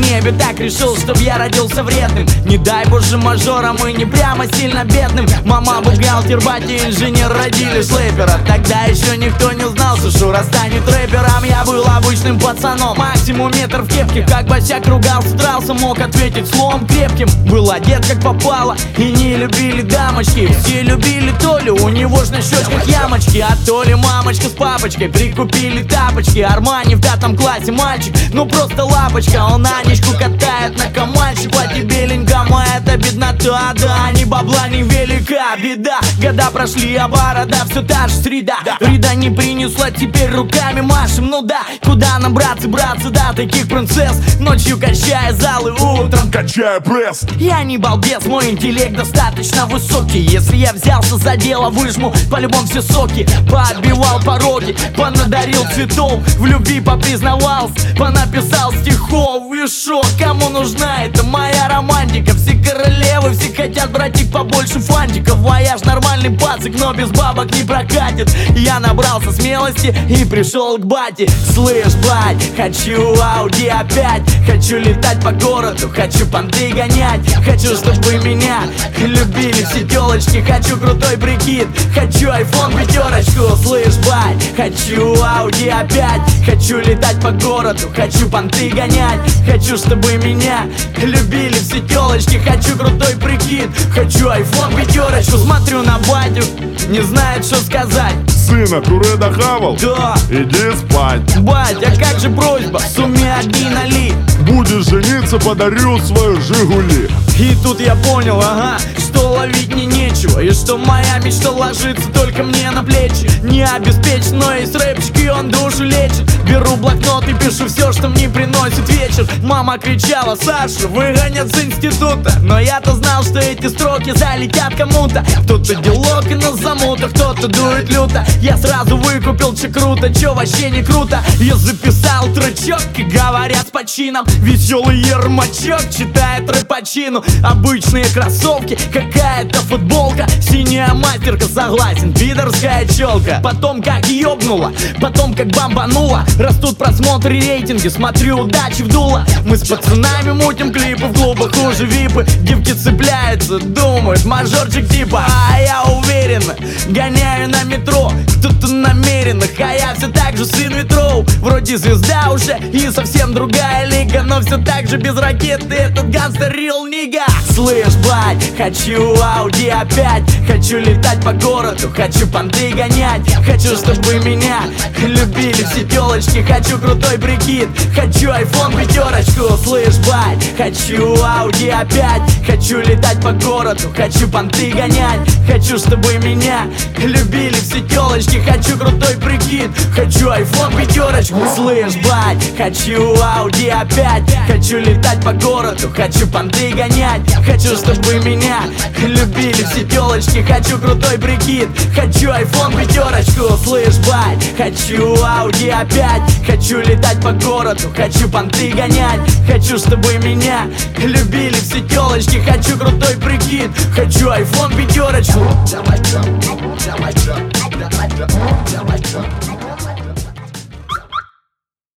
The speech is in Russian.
небе так решил, чтоб я родился вредным. Не дай боже мажором и не прямо сильно бедным. Мама бухгалтер, батя инженер, родили шлейпера. Тогда еще никто не знал, что Шура станет рэпером. Я был обычным пацаном, максимум метр в кепке. Как босяк ругался, дрался, мог ответить словом крепким. Был одет как попало, и не любили дамочки. Все любили Толю, у него ж на щечках ямочки. А Толи мамочка с папочкой прикупили тапочки. Армани в 5 классе мальчик, ну просто лапочка. Он Анечку катает на камальчик. Плати беленькому, это беднота, да, ни бабла, ни велика беда. Года прошли, а борода все та же среда. Вреда не принесла, теперь руками машем, ну да. Куда нам браться, да, таких принцесс. Ночью качая залы, утром качая пресс. Я не балбес, мой интеллект достаточно высокий. Если я взялся за дело, выжму по-любому все соки. Поотбивал пороги, понадарил цветов, в любви попризнавался, понаписал стихов. И шо, кому нужна эта моя романтика? Все королевы, все хотят братик побольше фантиков. Вояж нормальный пацик, но без бабок не прокатит. Я набрался смелости и пришел к бате. Слышь, бать, хочу Ауди опять. Хочу летать по городу, хочу понты гонять. Хочу, чтобы меня любили все телочки. Хочу крутой прикид, хочу iPhone 5. Слышь, бать, хочу Ауди опять. Хочу летать по городу, хочу понты гонять. Хочу, чтобы меня любили все телочки. Хочу крутой прикид, хочу iPhone 5. Смотрю на батю, не знает, что сказать. Сына, туре дохавал? Да. Иди спать. Бать, а как же просьба? Сумми одни налить. Будешь жениться, подарю свою Жигули. И тут я понял, ага, что ловить мне нечего. И что моя мечта ложится только мне на плечи. Не обеспечен, но есть рэпчик, и он душу лечит. Беру блокнот и пишу все, что мне приносит вечер. Мама кричала: Саша, выгонят с института. Но я-то знал, что эти строки залетят кому-то. Кто-то делок и на замутах, кто-то дует люто. Я сразу выкупил, че круто, че вообще не круто. Я записал тречок, и говорят с почином. Веселый ермачок читает рэпачину. Обычные кроссовки, какая-то футболка. Синяя мастерка, согласен, пидорская челка. Потом как ёбнула, потом как бомбанула. Растут просмотры, рейтинги, смотрю, удачи в дуло. Мы с пацанами мутим клипы в клубах, хуже випы. Девки цепляются, думают, мажорчик типа. А я уверенно гоняю на метро. Кто-то намеренных, а я все так же сын ветров. Вроде звезда уже и совсем другая лига, но все так же без ракеты этот гангстер real nigga. Слышь, бать, хочу Ауди опять. Хочу летать по городу, хочу понты гонять. Хочу, чтобы меня любили все телочки. Хочу крутой прикид, хочу iPhone 5. Слышь, бать, хочу Ауди опять. Хочу летать по городу, хочу понты гонять. Хочу, чтобы меня любили все телочки. Хочу крутой прикид, хочу iPhone 5. Слышь, бать, хочу Ауди опять. Хочу летать по городу, хочу понты гонять. Хочу, чтобы меня любили все телочки. Хочу крутой прикид, хочу iPhone 5. Слышь, бать, хочу Ауди опять. Хочу летать по городу, хочу понты гонять. Хочу, чтобы меня любили все телочки. Хочу крутой прикид, хочу iPhone 5.